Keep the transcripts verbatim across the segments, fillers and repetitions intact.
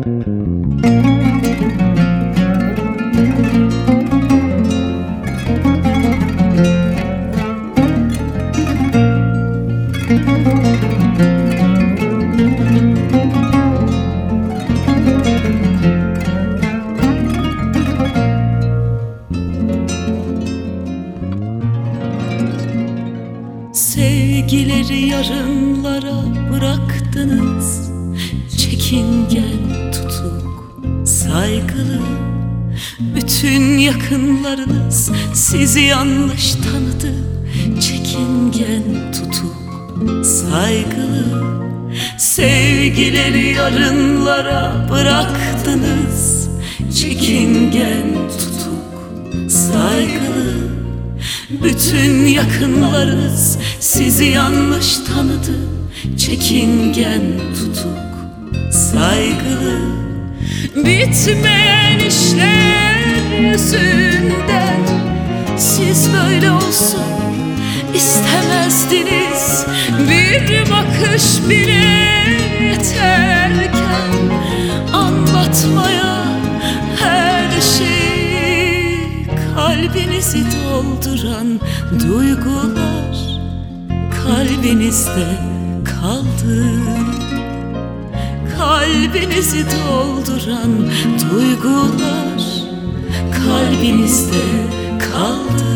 Sevgileri yarınlara bıraktınız. Çekingen, tutuk, saygılı. Bütün yakınlarınız sizi yanlış tanıdı. Çekingen, tutuk, saygılı. Sevgileri yarınlara bıraktınız. Çekingen, tutuk, saygılı. Bütün yakınlarınız sizi yanlış tanıdı. Çekingen, tutuk, saygılı. Bitmeyen işler yüzünden siz böyle olsun istemezdiniz. Bir bakış bile yeterken anlatmaya her şeyi. Kalbinizi dolduran duygular kalbinizde kaldı. Kalbinizi dolduran duygular kalbinizde kaldı.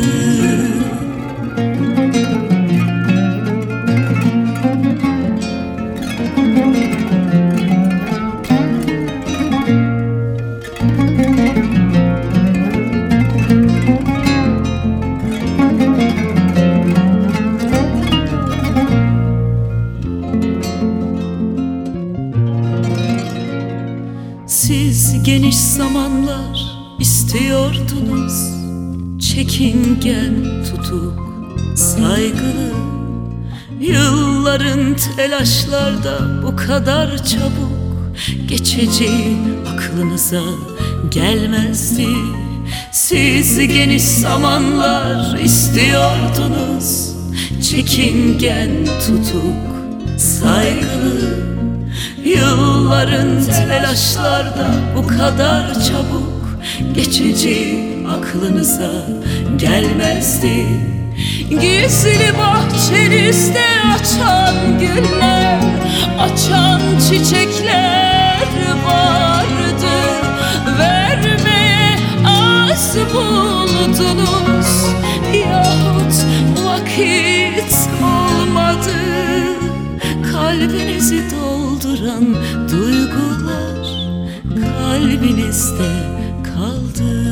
Siz geniş zamanlar istiyordunuz. Çekingen, tutuk, saygılı. Yılların telaşlarda bu kadar çabuk geçeceği aklınıza gelmezdi. Siz geniş zamanlar istiyordunuz. Çekingen, tutuk, saygılı. Yılların telaşlarda bu kadar çabuk geçeceği aklınıza gelmezdi. Gizli bahçenizde açan güller, açan çiçekler vardı. Vermeye az buldunuz yahut vakit olmadı. Kalbinizi dolduran duygular kalbinizde kaldı.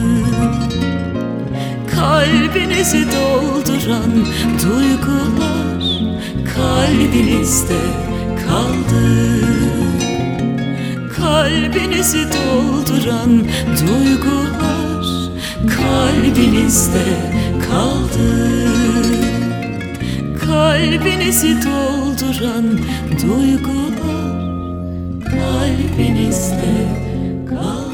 Kalbinizi dolduran duygular kalbinizde kaldı. Kalbinizi dolduran duygular kalbinizde kaldı. Kalbinizi dolduran duygular kalbinizde kaldı.